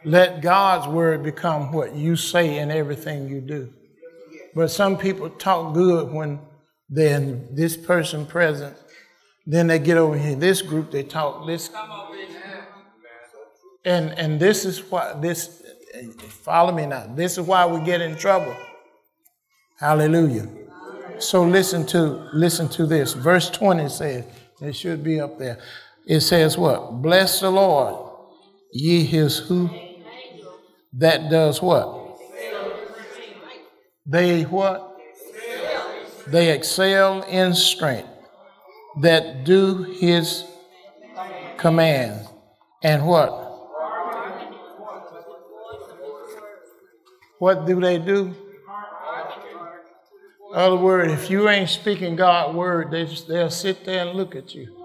Let God's word become what you say in everything you do. But some people talk good when they're in this person present. Then they get over here, this group, they talk this. And this is why, follow me now. This is why we get in trouble. Hallelujah. So listen to this. Verse 20 says, it should be up there. It says what? Bless the Lord, ye his who? That does what? They what? They excel in strength, that do his commands. And what? What do they do? In other words, if you ain't speaking God's word, they'll sit there and look at you.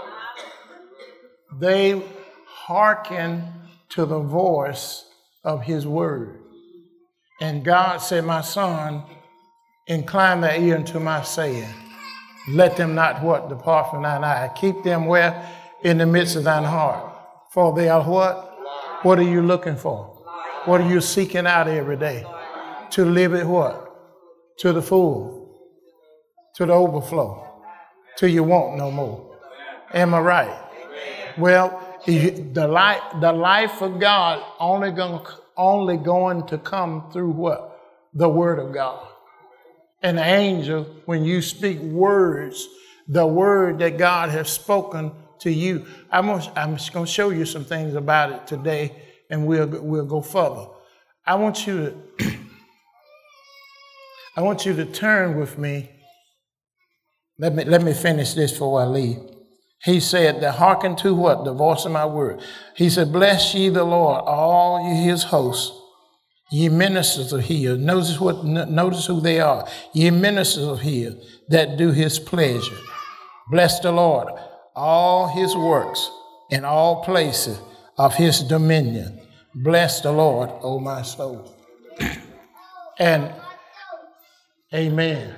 They hearken to the voice of his word. And God said, my son, incline thy ear unto my saying. Let them not what? Depart from thine eye. Keep them where? In the midst of thine heart. For they are what? What are you looking for? What are you seeking out every day? To live it what? To the full. To the overflow. Till you want no more. Am I right? Well, the life of God only going to come through what? The word of God. An angel, when you speak words, the word that God has spoken to you. I'm just going to show you some things about it today, and we'll go further. I want you to turn with me. Let me finish this before I leave. He said, that hearken to what? The voice of my word. He said, bless ye the Lord, all ye his hosts, ye ministers of his. Notice who they are. Ye ministers of his that do his pleasure. Bless the Lord, all his works in all places of his dominion. Bless the Lord, O my soul. And amen.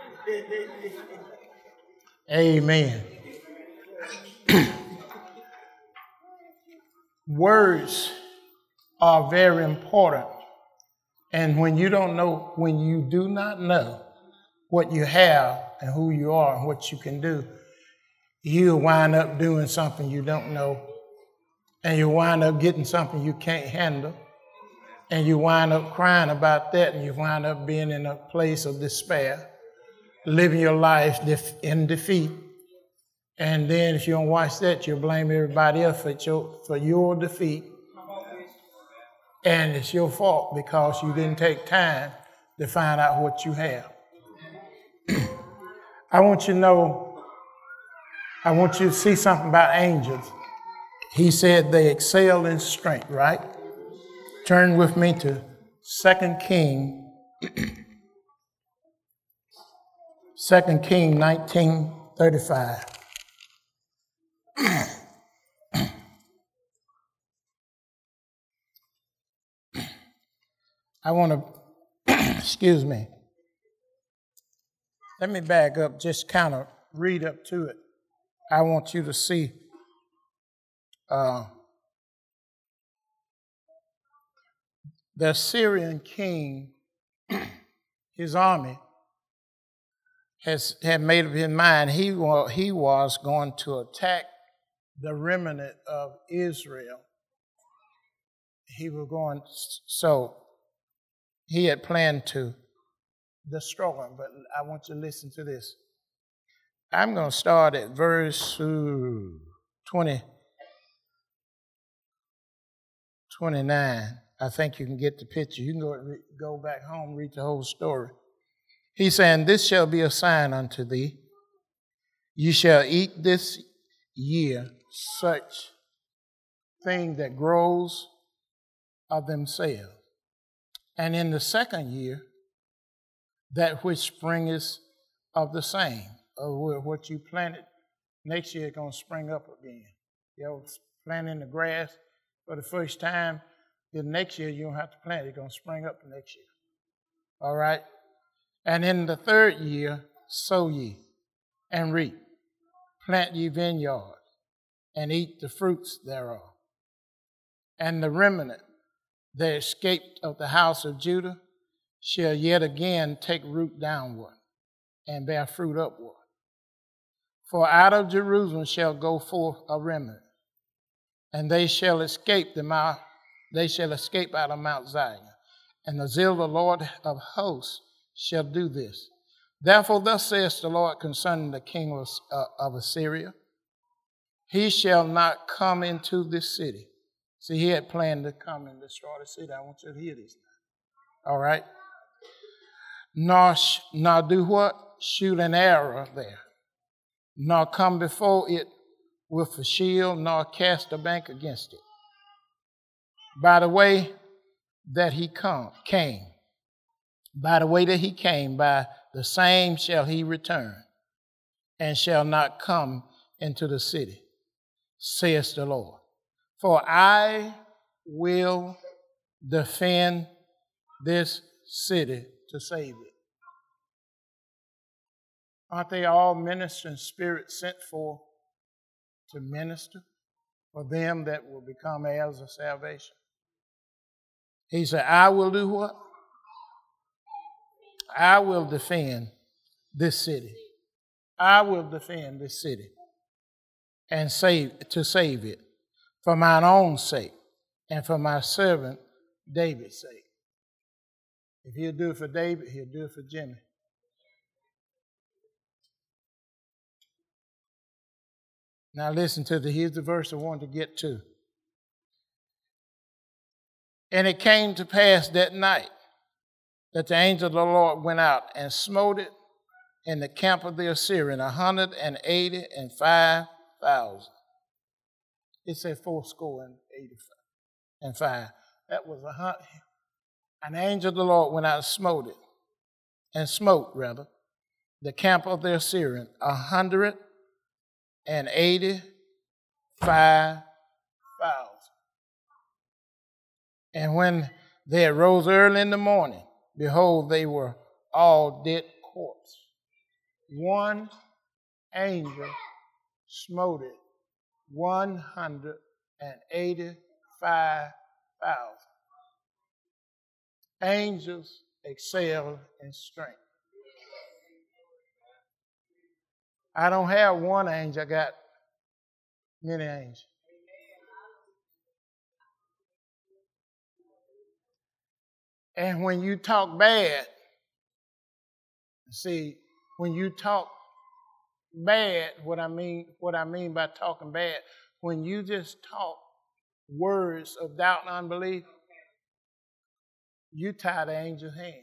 Amen. Words are very important. And when you do not know what you have and who you are and what you can do, you'll wind up doing something you don't know. And you wind up getting something you can't handle. And you wind up crying about that, and you wind up being in a place of despair, living your life in defeat. And then if you don't watch that, you'll blame everybody else for your defeat. And it's your fault because you didn't take time to find out what you have. I want you to see something about angels. He said they excel in strength, right? Turn with me to 2 Kings 19:35. I want to, excuse me. Let me back up, just kind of read up to it. I want you to see the Syrian king, his army, had made up his mind he was going to attack the remnant of Israel. So he had planned to destroy them, but I want you to listen to this. I'm going to start at verse 29. I think you can get the picture. You can go back home, read the whole story. He's saying, this shall be a sign unto thee. You shall eat this year such thing that grows of themselves. And in the second year, that which springeth of the same. Or what you planted, next year it's going to spring up again. Planting the grass for the first time, then next year you don't have to plant it. It's going to spring up the next year. All right? And in the third year, sow ye and reap. Plant ye vineyards and eat the fruits thereof. And the remnant that escaped of the house of Judah shall yet again take root downward and bear fruit upward. For out of Jerusalem shall go forth a remnant, and they shall escape out of Mount Zion. And the zeal of the Lord of hosts shall do this. Therefore thus says the Lord concerning the king of Assyria, he shall not come into this city. See, he had planned to come and destroy the city. I want you to hear this now. All right? Nor do what? Shoot an arrow there. Nor come before it with a shield, nor cast a bank against it. By the way that he came, by the way that he came, by the same shall he return, and shall not come into the city, says the Lord. For I will defend this city to save it. Aren't they all ministering spirits sent for to minister for them that will become heirs of salvation? He said, I will do what? I will defend this city. I will defend this city and save it for mine own sake and for my servant David's sake. If he'll do it for David, he'll do it for Jimmy. Now listen to here's the verse I wanted to get to. And it came to pass that night that the angel of the Lord went out and smote it in the camp of the Assyrian 185,000. It said 485. That was an angel of the Lord went out and smote the camp of the Assyrian 185,000. And when they arose early in the morning, behold, they were all dead corpses. One angel smote it 185,000. Angels excel in strength. I don't have one angel, I got many angels. And when you talk bad, see, when you talk bad, what I mean by talking bad, when you just talk words of doubt and unbelief, you tie the angel's hand.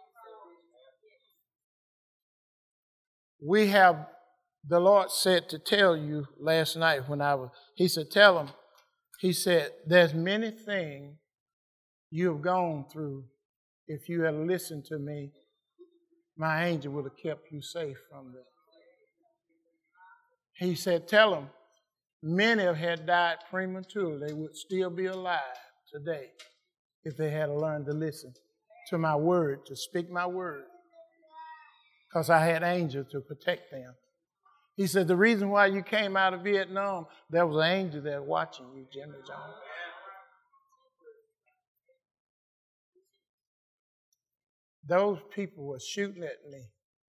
The Lord said to tell you last night he said, tell him, he said, there's many things you have gone through. If you had listened to me, my angel would have kept you safe from that. He said, tell them, many had died prematurely. They would still be alive today if they had learned to listen to my word, to speak my word, because I had angels to protect them. He said, the reason why you came out of Vietnam, there was an angel there watching you, Jimmy Jones. Those people were shooting at me.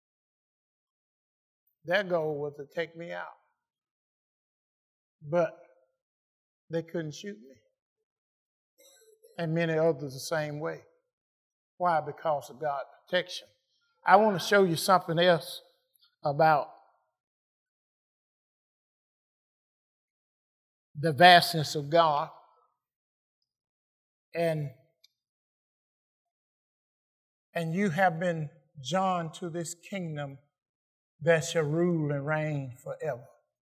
Their goal was to take me out. But they couldn't shoot me. And many others the same way. Why? Because of God's protection. I want to show you something else about the vastness of God. And you have been joined to this kingdom that shall rule and reign forever.